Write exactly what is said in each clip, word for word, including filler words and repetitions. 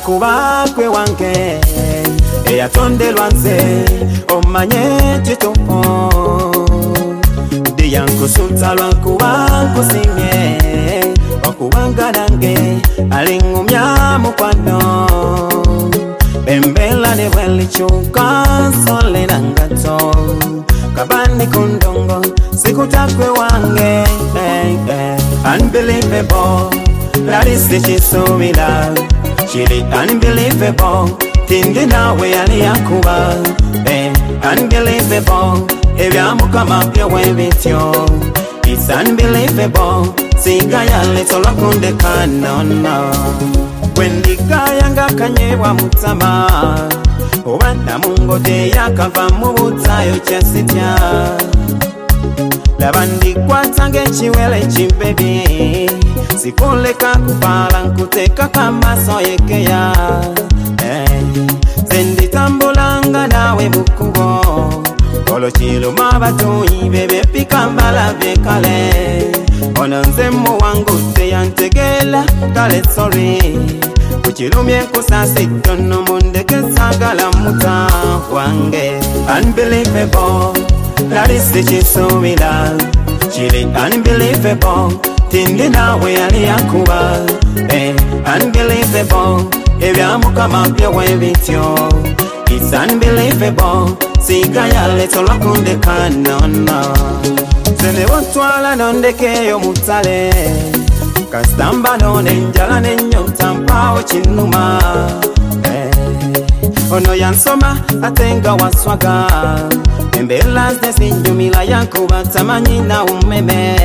kuba kwe wange eyatondelwa nze omanye kituufu diyankusunta lwakuba nkusimye okubanga nange alingumya mukwano bembela ne bwelikyuka nsole nangato kabani kundongo sikutakwe wange hey, hey. Unbelievable that is the chisumila chili unbelievable tindi nawe yali yakuba hey. Unbelievable ebyamukama byewebityo it's unbelievable sigaya letolwa kundekana no wendigaya ngakanyebwa mutama obana mungote yakava mu butayo kyasitya labandikwatanga ekiwele kimbebi sikuleka kupala nkuteka kamaso yekeya hey. Senditambulanga nawe mukubo olokiluma abatuyi bebepika mbala byekale ono nze muwangu teyantegela kale sorry kukilumye nkusasitono mundeke sagala muta wange unbelievable that is the chisumila chili unbelievable tindi nawe yali yakuba eh, unbelievable ebyamukama byewebityo it's unbelievable sigaya letolwa kundekana no sende botwala nondekeyo mutale kasitamba none njala nenyota mpawo kinuma eh. Ono yansoma atenga waswaga embela zezinyumila yankuba tamanyi na umeme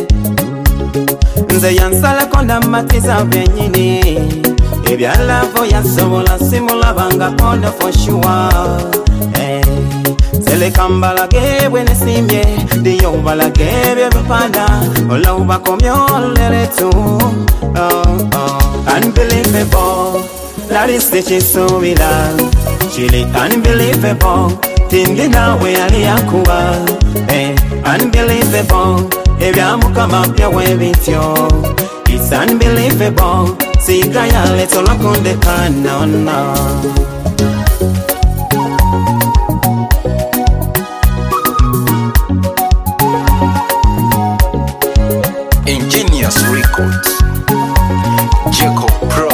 nze yansala konda matiza benyini ebyalavo yasobola simulabanga kono for sure eh. Telekambalage bwene simye diyobalage byebipanda olaubakomyoleletu oh, oh. Unbelievable that is the chisumila chili unbelievable tindi nawe yali yakuba eh. Unbelievable ebyamukama byewebityo it's unbelievable sigaya letolwa kundekana no Ingenious Records, Jacob Pro.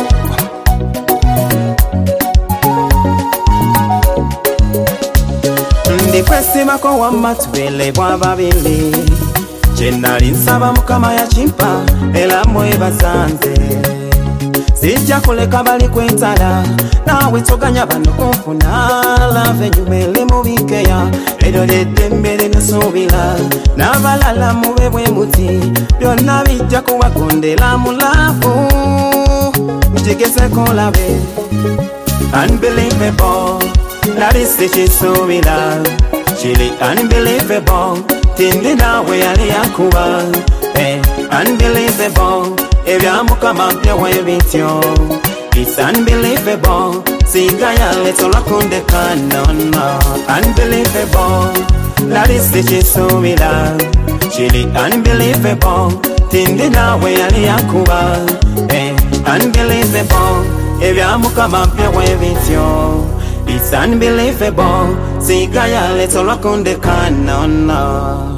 Ndikwesima ko wamatwele bwa babili jenali nsaba mukama ya chimpa ela mwebazanze sijja kuleka bali kwetala nawe toganya bano kunfuna lave nyumele mubikeya edolede mbere nasubila nabalala mube bwe muti byonna bijja kubagondela mulavu mtegese kolabe unbelievable that is the chisumila chili unbelievable tindi nawe yali yakuba eh. Unbelievable ebyamukama byewebityo it's unbelievable sigaya letolwa kundekana no unbelievable that is the chisumila chili unbelievable tindi nawe yali yakuba eh. Unbelievable ebyamukama byewebityo it's unbelievable sigaya letolwa kundekana no